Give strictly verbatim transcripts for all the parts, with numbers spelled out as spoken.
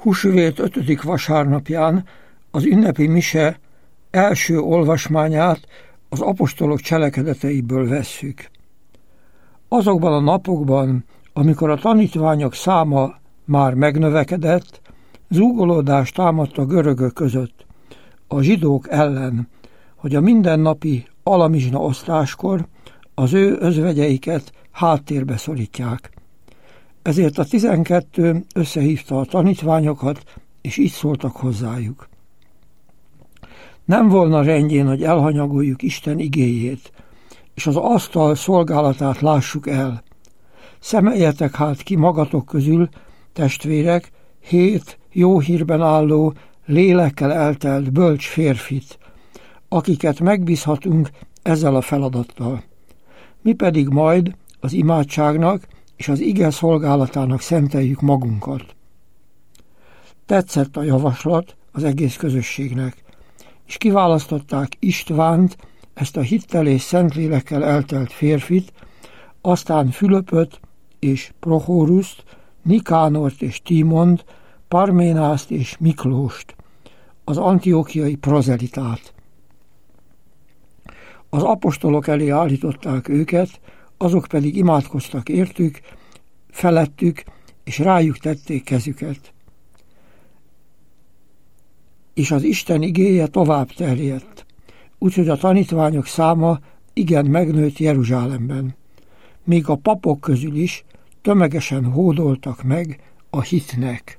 Húsvét ötödik vasárnapján az ünnepi mise első olvasmányát az apostolok cselekedeteiből vesszük. Azokban a napokban, amikor a tanítványok száma már megnövekedett, zúgolódás támadt a görögök között, a zsidók ellen, hogy a mindennapi alamizsna osztáskor az ő özvegyeiket háttérbe szorítják. Ezért a tizenkettő összehívta a tanítványokat, és így szóltak hozzájuk. Nem volna rendjén, hogy elhanyagoljuk Isten igéjét, és az asztal szolgálatát lássuk el. Szemeljetek hát ki magatok közül, testvérek, hét jó hírben álló, lélekkel eltelt bölcs férfit, akiket megbízhatunk ezzel a feladattal. Mi pedig majd az imádságnak és az ige szolgálatának szenteljük magunkat. Tetszett a javaslat az egész közösségnek, és kiválasztották Istvánt, ezt a hittel és szentlélekkel eltelt férfit, aztán Fülöpöt és Prochóruszt, Nikánort és Tímont, Parménászt és Miklóst, az antiochiai prozelitát. Az apostolok elé állították őket, azok pedig imádkoztak értük, felettük, és rájuk tették kezüket. És az Isten igéje tovább terjedt, úgyhogy a tanítványok száma igen megnőtt Jeruzsálemben. Még a papok közül is tömegesen hódoltak meg a hitnek.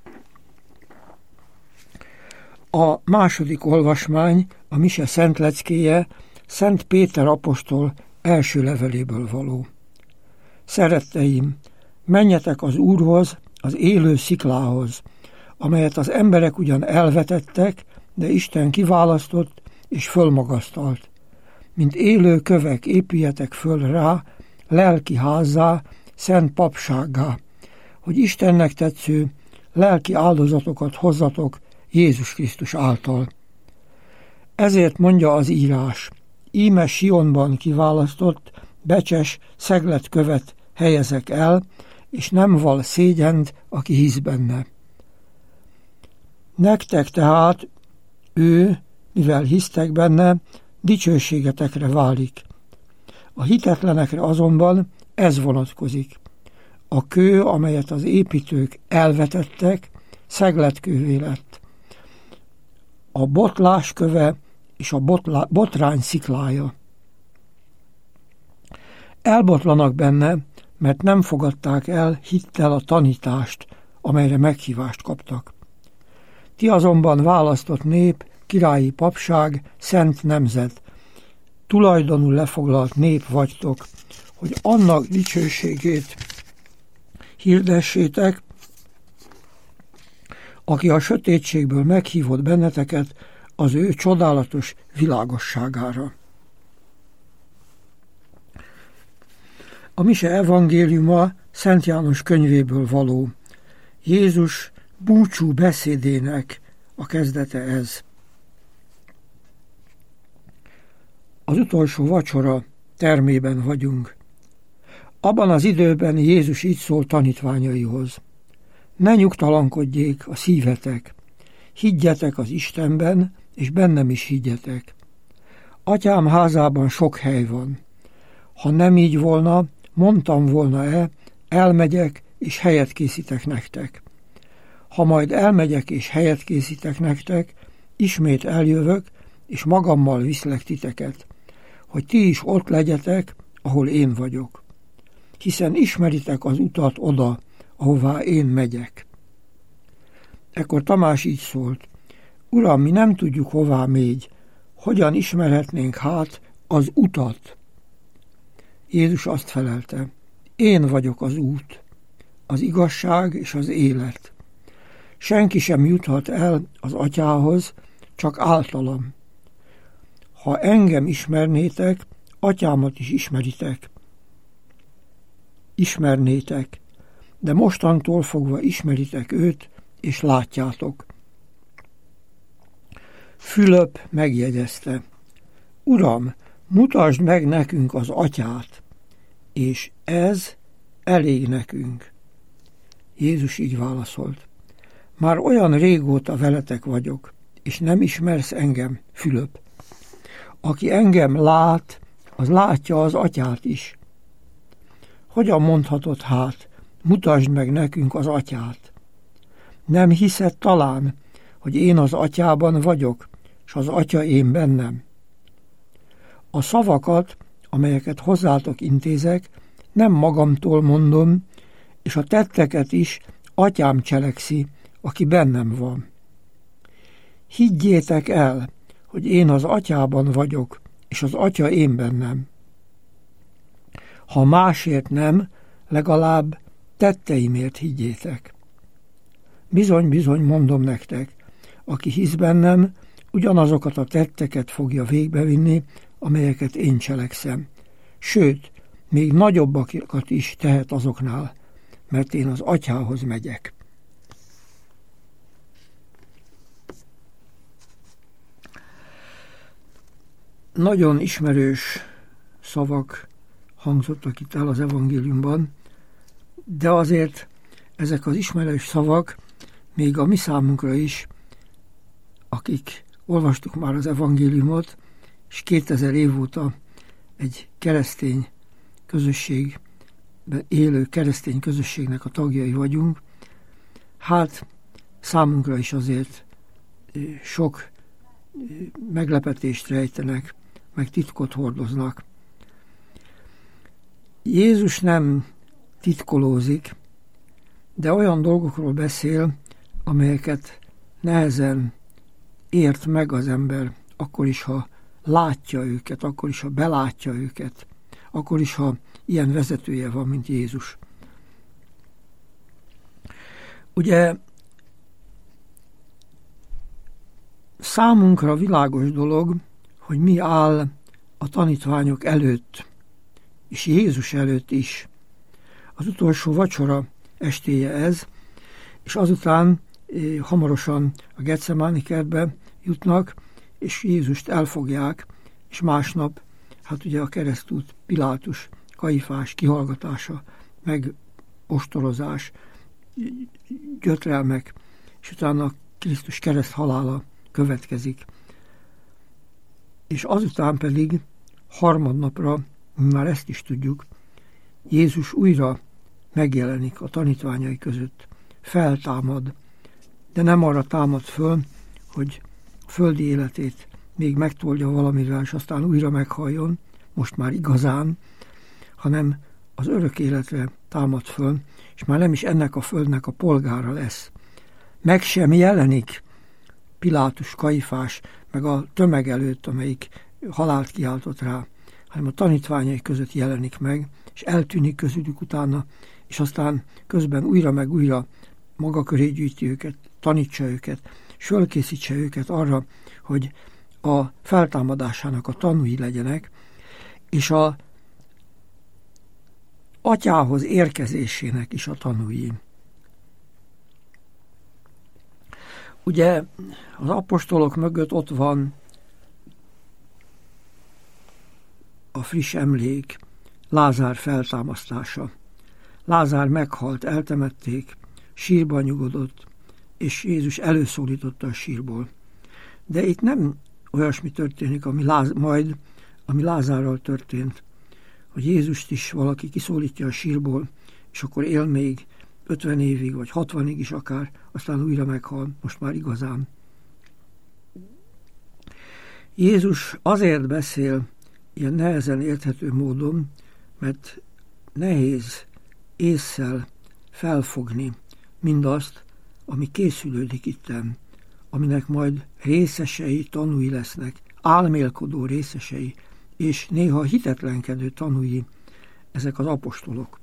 A második olvasmány, a mise szent leckéje, Szent Péter apostol első leveléből való. Szeretteim, menjetek az Úrhoz, az élő sziklához, amelyet az emberek ugyan elvetettek, de Isten kiválasztott és fölmagasztalt. Mint élő kövek épüljetek föl rá, lelki házzá, szent papsággá, hogy Istennek tetsző lelki áldozatokat hozzatok Jézus Krisztus által. Ezért mondja az írás, íme Sionban kiválasztott, becses, szegletkövet helyezek el, és nem val szégyent, aki hisz benne. Nektek tehát ő, mivel hisztek benne, dicsőségetekre válik. A hitetlenekre azonban ez vonatkozik. A kő, amelyet az építők elvetettek, szegletkővé lett. A botlás köve és a botlá, botrány sziklája. Elbotlanak benne, mert nem fogadták el hittel a tanítást, amelyre meghívást kaptak. Ti azonban választott nép, királyi papság, szent nemzet, tulajdonul lefoglalt nép vagytok, hogy annak dicsőségét hirdessétek, aki a sötétségből meghívott benneteket az ő csodálatos világosságára. A mise evangéliuma Szent János könyvéből való. Jézus búcsú beszédének a kezdete ez. Az utolsó vacsora termében vagyunk. Abban az időben Jézus így szól tanítványaihoz. Ne nyugtalankodjék a szívetek, higgyetek az Istenben, és bennem is higgyetek. Atyám házában sok hely van. Ha nem így volna, mondtam volna-e, elmegyek, és helyet készítek nektek. Ha majd elmegyek, és helyet készítek nektek, ismét eljövök, és magammal viszlek titeket, hogy ti is ott legyetek, ahol én vagyok. Hiszen ismeritek az utat oda, ahová én megyek. Ekkor Tamás így szólt, Uram, mi nem tudjuk, hová mégy, hogyan ismerhetnénk hát az utat? Jézus azt felelte, én vagyok az út, az igazság és az élet. Senki sem juthat el az atyához, csak általam. Ha engem ismernétek, atyámat is ismeritek. Ismernétek, de mostantól fogva ismeritek őt, és látjátok. Fülöp megjegyezte, Uram, mutasd meg nekünk az atyát, és ez elég nekünk. Jézus így válaszolt, Már olyan régóta veletek vagyok, és nem ismersz engem, Fülöp. Aki engem lát, az látja az atyát is. Hogyan mondhatod hát, mutasd meg nekünk az atyát? Nem hiszed talán, hogy én az atyában vagyok, és az atya én bennem? A szavakat, amelyeket hozzátok intézek, nem magamtól mondom, és a tetteket is atyám cselekszi, aki bennem van. Higgyétek el, hogy én az atyában vagyok, és az atya én bennem. Ha másért nem, legalább tetteimért higgyétek. Bizony, bizony mondom nektek, aki hisz bennem, ugyanazokat a tetteket fogja végbevinni, amelyeket én cselekszem. Sőt, még nagyobbakat is tehet azoknál, mert én az atyához megyek. Nagyon ismerős szavak hangzottak itt el az evangéliumban, de azért ezek az ismerős szavak még a mi számunkra is, akik olvastuk már az evangéliumot, és kétezer év óta egy keresztény közösségben élő keresztény közösségnek a tagjai vagyunk, hát számunkra is azért sok meglepetést rejtenek, meg titkot hordoznak. Jézus nem titkolózik, de olyan dolgokról beszél, amelyeket nehezen ért meg az ember, akkor is, ha látja őket, akkor is, ha belátja őket, akkor is, ha ilyen vezetője van, mint Jézus. Ugye számunkra világos dolog, hogy mi áll a tanítványok előtt, és Jézus előtt is. Az utolsó vacsora estéje ez, és azután eh, hamarosan a Getsemáni kertbe jutnak, és Jézust elfogják, és másnap, hát ugye a keresztút, Pilátus, Kajifás kihallgatása, meg ostorozás, gyötrelmek, és utána Krisztus kereszt halála következik. És azután pedig harmadnapra, már ezt is tudjuk, Jézus újra megjelenik a tanítványai között, feltámad, de nem arra támad föl, hogy a földi életét még megtoldja valamivel, és aztán újra meghalljon, most már igazán, hanem az örök életre támad föl, és már nem is ennek a földnek a polgára lesz. Meg sem jelenik Pilátus, Kajifás, meg a tömeg előtt, amelyik halált kiáltott rá, hanem a tanítványai között jelenik meg, és eltűnik közülük utána, és aztán közben újra meg újra maga köré gyűjti őket, tanítsa őket, és fölkészítse őket arra, hogy a feltámadásának a tanúi legyenek, és a atyához érkezésének is a tanúi. Ugye az apostolok mögött ott van a friss emlék, Lázár feltámasztása. Lázár meghalt, eltemették, sírban nyugodott, és Jézus előszólította a sírból. De itt nem olyasmi történik, ami Láz, majd, ami Lázárral történt, hogy Jézust is valaki kiszólítja a sírból, és akkor él még ötven évig, vagy hatvanig is akár, aztán újra meghal, most már igazán. Jézus azért beszél ilyen nehezen érthető módon, mert nehéz ésszel felfogni mindazt, ami készülődik itten, aminek majd részesei, tanúi lesznek, álmélkodó részesei, és néha hitetlenkedő tanúi ezek az apostolok.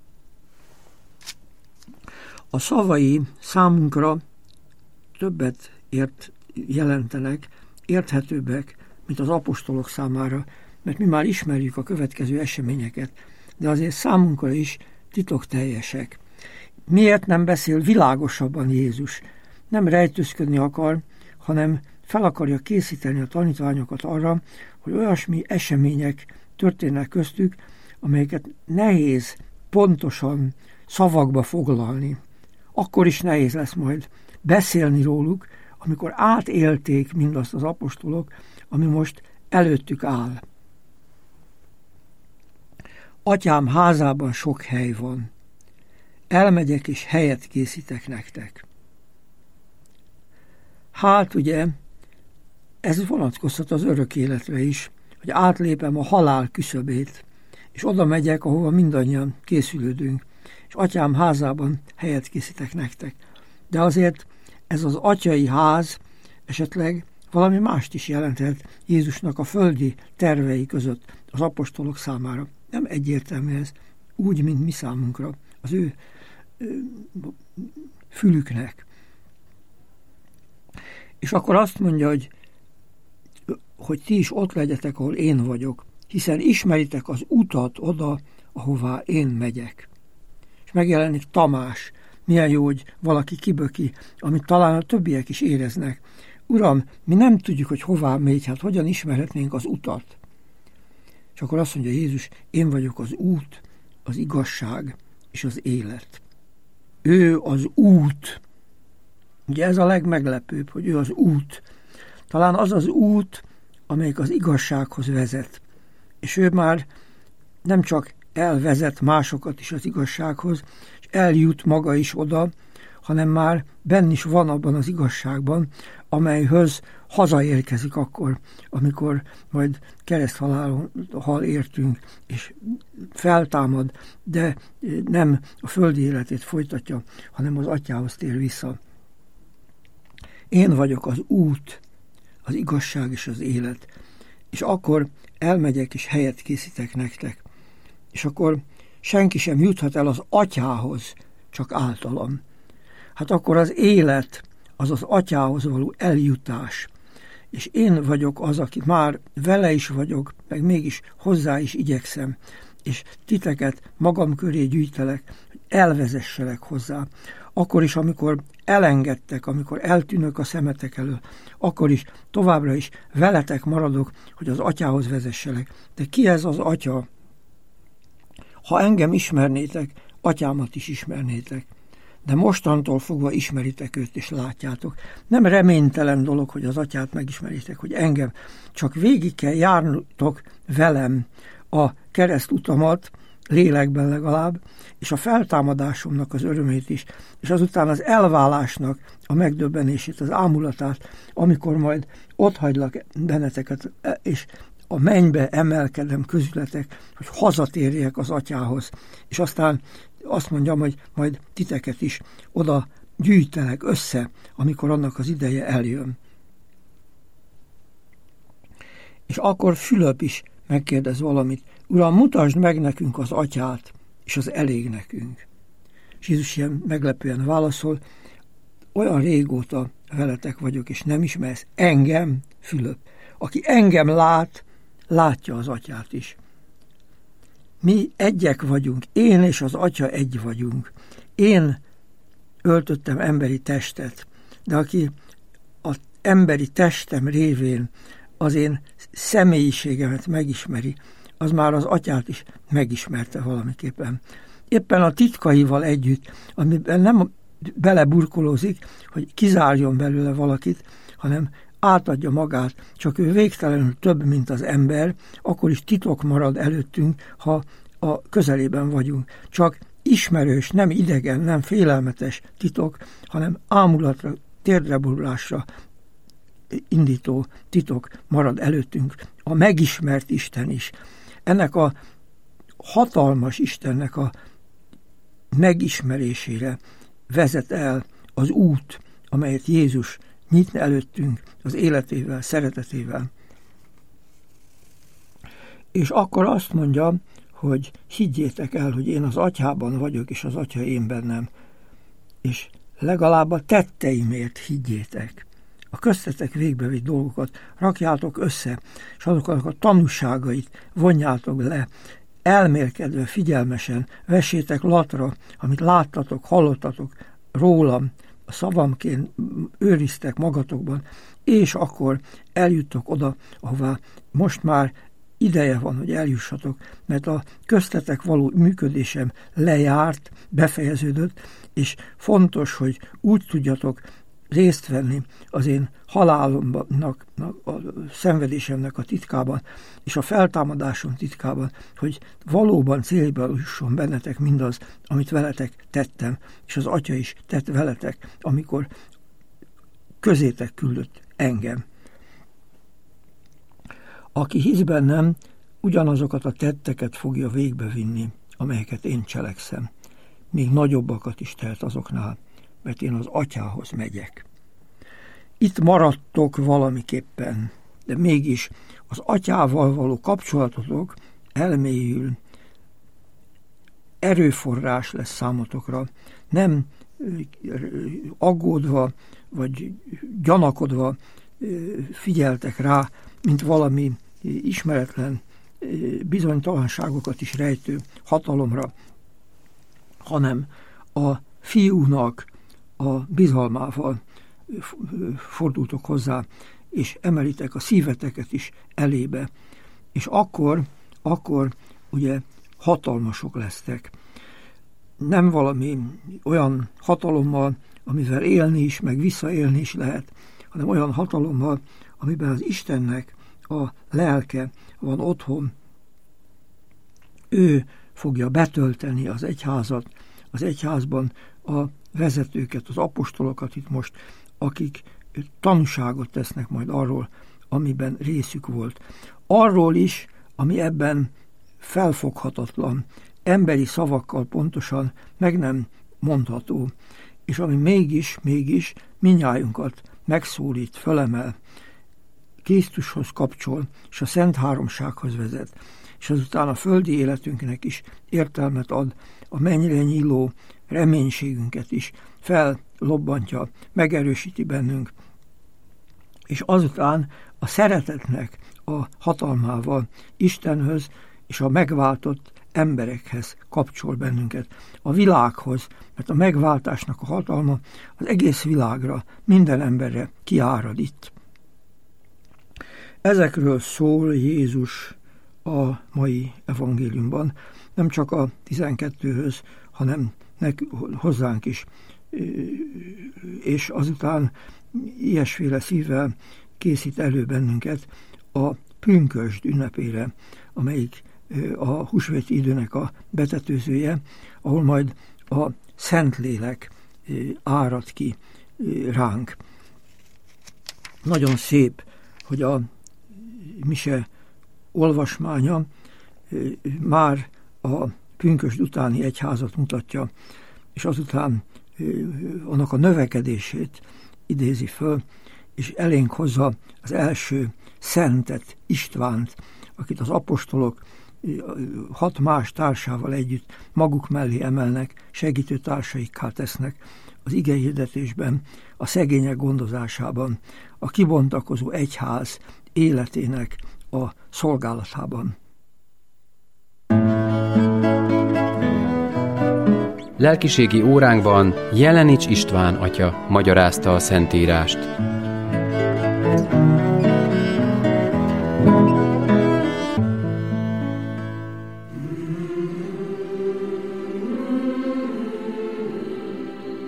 A szavai számunkra többet ért, jelentenek, érthetőbbek, mint az apostolok számára, mert mi már ismerjük a következő eseményeket, de azért számunkra is titokteljesek. Miért nem beszél világosabban Jézus? Nem rejtőzködni akar, hanem fel akarja készíteni a tanítványokat arra, hogy olyasmi események történnek köztük, amelyeket nehéz pontosan szavakba foglalni. akkor is nehéz lesz majd beszélni róluk, amikor átélték mindazt az apostolok, ami most előttük áll. Atyám házában sok hely van. Elmegyek és helyet készítek nektek. Hát ugye, ez vonatkozhat az örök életre is, hogy átlépem a halál küszöbét, és oda megyek, ahova mindannyian készülődünk, és atyám házában helyet készítek nektek. De azért ez az atyai ház esetleg valami mást is jelenthet Jézusnak a földi tervei között az apostolok számára. Nem egyértelmű ez, úgy, mint mi számunkra, az ő fülüknek. És akkor azt mondja, hogy, hogy ti is ott legyetek, ahol én vagyok, hiszen ismeritek az utat oda, ahová én megyek. És megjelenik Tamás, milyen jó, hogy valaki kiböki, amit talán a többiek is éreznek. Uram, mi nem tudjuk, hogy hová megy, hát hogyan ismerhetnénk az utat? És akkor azt mondja Jézus, én vagyok az út, az igazság és az élet. Ő az út. Ugye ez a legmeglepőbb, hogy ő az út. Talán az az út, amelyik az igazsághoz vezet. És ő már nem csak elvezet másokat is az igazsághoz, és eljut maga is oda, hanem már benn is van abban az igazságban, amelyhöz hazaérkezik akkor, amikor majd kereszthalál értünk, és feltámad, de nem a földi életét folytatja, hanem az atyához tér vissza. Én vagyok az út, az igazság és az élet, és akkor elmegyek és helyet készítek nektek. És akkor senki sem juthat el az atyához, csak általam. Hát akkor az élet, az az atyához való eljutás. És én vagyok az, aki már vele is vagyok, meg mégis hozzá is igyekszem, és titeket magam köré gyűjtelek, hogy elvezesselek hozzá. Akkor is, amikor elengedtek, amikor eltűnök a szemetek elől, akkor is továbbra is veletek maradok, hogy az atyához vezesselek. De ki ez az atya? Ha engem ismernétek, atyámat is ismernétek. De mostantól fogva ismeritek őt és látjátok. Nem reménytelen dolog, hogy az atyát megismeritek, hogy engem. Csak végig kell járnotok velem a keresztutamat, lélekben legalább, és a feltámadásomnak az örömét is, és azután az elválásnak a megdöbbenését, az ámulatát, amikor majd otthagylak benneteket, és a mennybe emelkedem közületek, hogy hazatérjek az atyához, és aztán azt mondjam, hogy majd titeket is oda gyűjtelek össze, amikor annak az ideje eljön. És akkor Fülöp is megkérdez valamit. Uram, mutasd meg nekünk az atyát, és az elég nekünk. És Jézus ilyen meglepően válaszol, olyan régóta veletek vagyok, és nem ismersz engem, Fülöp. Aki engem lát, látja az atyát is. Mi egyek vagyunk, én és az atya egy vagyunk. Én öltöttem emberi testet, de aki az emberi testem révén az én személyiségemet megismeri, az már az atyát is megismerte valamiképpen. Éppen a titkaival együtt, amiben nem beleburkolózik, hogy kizárjon belőle valakit, hanem átadja magát, csak ő végtelenül több, mint az ember, akkor is titok marad előttünk, ha a közelében vagyunk. Csak ismerős, nem idegen, nem félelmetes titok, hanem ámulatra, térdreborulásra indító titok marad előttünk. A megismert Isten is. Ennek a hatalmas Istennek a megismerésére vezet el az út, amelyet Jézus nyit előttünk az életével, szeretetével. És akkor azt mondja, hogy higgyétek el, hogy én az atyában vagyok, és az atya én bennem. És legalább a tetteimért higgyétek. A köztetek végbevitt dolgokat rakjátok össze, és azoknak a tanúságait vonjátok le, elmélkedve, figyelmesen vessétek latra, amit láttatok, hallottatok rólam, a szavamként őriztek magatokban, és akkor eljuttok oda, ahová most már ideje van, hogy eljussatok, mert a köztetek való működésem lejárt, befejeződött, és fontos, hogy úgy tudjatok részt venni az én halálomnak, a szenvedésemnek a titkában, és a feltámadásom titkában, hogy valóban célba jusson bennetek mindaz, amit veletek tettem, és az Atya is tett veletek, amikor közétek küldött engem. Aki hisz bennem, ugyanazokat a tetteket fogja végbevinni, amelyeket én cselekszem. Még nagyobbakat is tehet azoknál, mert én az Atyához megyek. Itt maradtok valamiképpen, de mégis az Atyával való kapcsolatotok elmélyül, erőforrás lesz számotokra, nem aggódva vagy gyanakodva figyeltek rá, mint valami ismeretlen bizonytalanságokat is rejtő hatalomra, hanem a fiúnak a bizalmával fordultok hozzá, és emelitek a szíveteket is elébe. És akkor, akkor ugye hatalmasok lesztek. Nem valami olyan hatalommal, amivel élni is, meg visszaélni is lehet, hanem olyan hatalommal, amiben az Istennek a lelke van otthon. Ő fogja betölteni az egyházat, az egyházban a vezetőket, az apostolokat itt most, akik tanúságot tesznek majd arról, amiben részük volt. Arról is, ami ebben felfoghatatlan, emberi szavakkal pontosan meg nem mondható, és ami mégis, mégis mindnyájunkat megszólít, fölemel, Krisztushoz kapcsol, és a Szent Háromsághoz vezet, és azután a földi életünknek is értelmet ad, a mennyre nyíló reménységünket is fellobbantja, megerősíti bennünk, és azután a szeretetnek a hatalmával Istenhöz és a megváltott emberekhez kapcsol bennünket, a világhoz, mert a megváltásnak a hatalma az egész világra, minden emberre kiárad itt. Ezekről szól Jézus a mai evangéliumban, nem csak a tizenkettőhöz, hanem hozzánk is. És azután ilyesféle szívvel készít elő bennünket a pünkösd ünnepére, amelyik a húsvéti időnek a betetőzője, ahol majd a Szentlélek árad ki ránk. Nagyon szép, hogy a mise olvasmánya már a pünkösd utáni egyházat mutatja, és azután annak a növekedését idézi föl, és elénk hozza az első szentet, Istvánt, akit az apostolok hat más társával együtt maguk mellé emelnek, segítő társaikká tesznek az igehirdetésben, a szegények gondozásában, a kibontakozó egyház életének a szolgálatában. Lelkiségi óránkban Jelenics István atya magyarázta a Szentírást.